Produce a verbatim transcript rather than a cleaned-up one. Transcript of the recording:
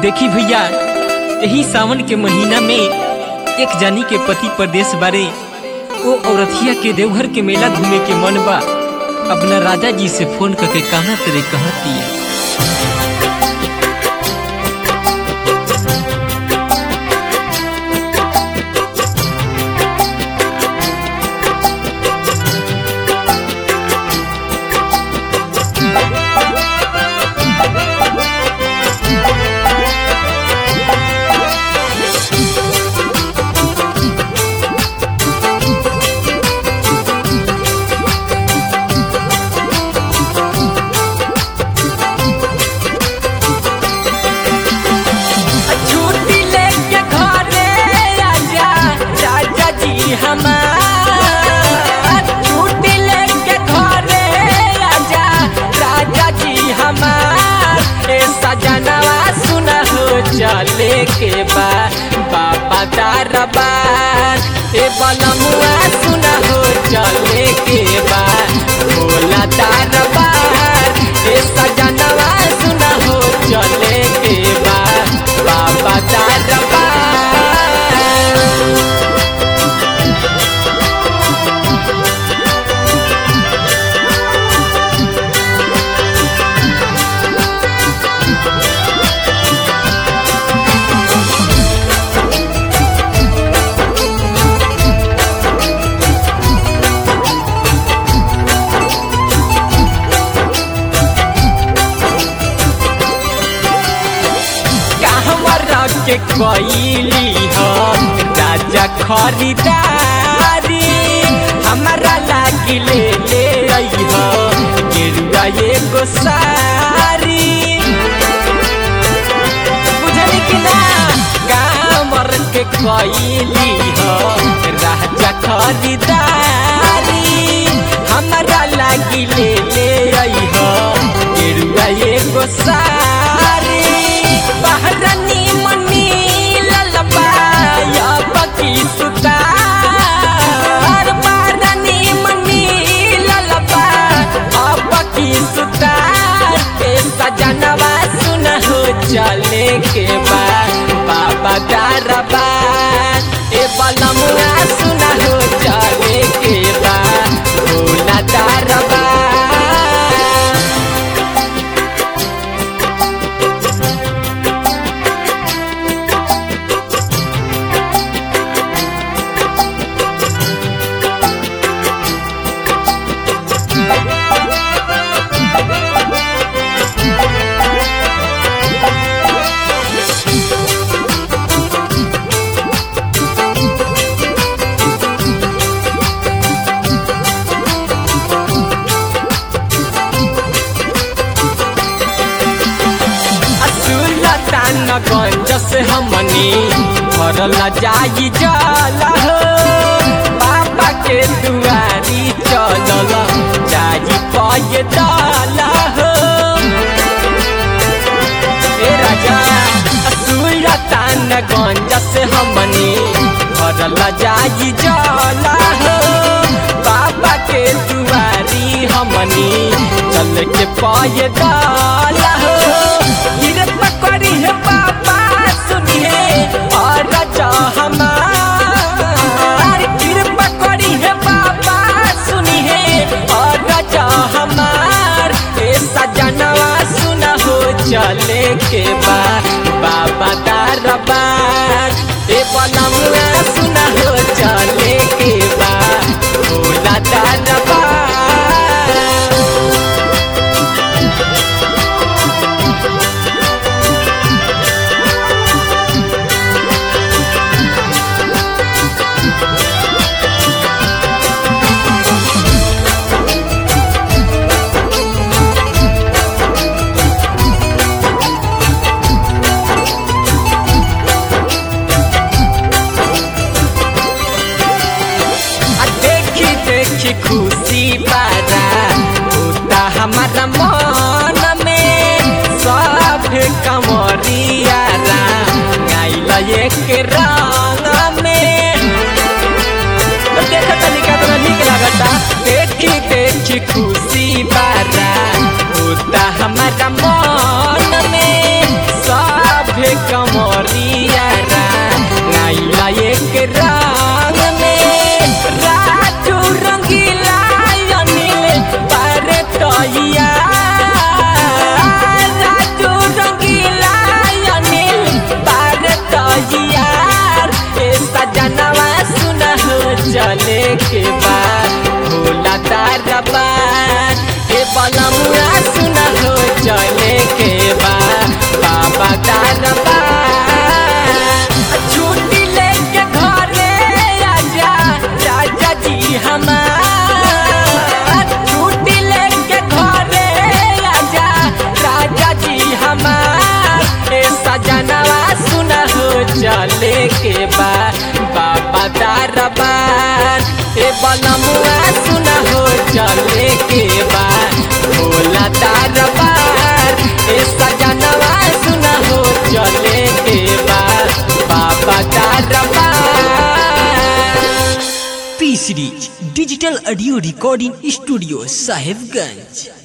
देखी भैया, यही सावन के महीना में एक जानी के पति परदेश बारे, वो औरतिया के देवघर के मेला घूमे के मन बा। अपना राजा जी से फोन करके कहा तेरे कहती है। चले के बा बाबा दरबार ए बनमुआ सुना हो, चले के बा भोला दरबार ए सजनवा सुना हो, चले के बा बाबा दरबार। के कोइली हो राजा खरीदारी, हमारा लागी ले ले आई हो गिरुआ एगो सारी। बुझली कि ना, कामर के कोइली हो राजा खरीदारी, हमारा लागी ले ले आई हो गिरुआ एगो सारी। बहरनी सुतार बारनी मनी ललबा अब की सुतार ए सजनवा सुन हो, चले के बा बाबा दरबार ए बनमुआ सुन हो, चले के बा भोला दरबार। गंज से हमनी भरल जाई जला हो, बाबा के दुआरी चलल जाई पैदल हो। ए राजा सुल्तान गंज से हमनी भरल जाई जला हो, बाबा के दुआरी हमनी चल के पैदल हो। पकड़ी है बाबा सुनिए और राजा हमार, कृपा करी है बाबा सुनिए और राजा हमार ए सजनवा सुना हो, चले के बा बाबा दरबार ए बनमुआ सुना हो, चले के बा भोला दरबार। खुशी बारा होता हमारा मन में, सब कमरिया गाइल एक रंग में। देखा तनिका तो निक लगता, देखी देखी खुशी बारा होता हमारा मन में, सब बलमुआ सुना हो चले के बा बाबा दरबार। छुट्टी लेके घरे आजा राजा जी हमार, छुट्टी लेके घरे आजा राजा जी हमार। ए सजनवा सुना हो चले के बा बाबा दरबार। ए बलमुआ सुना हो चले के बा भोला दरबार। ए सजनवा सुना हो चले के बा बाबा दरबार। P series digital audio recording studio Sahibganj.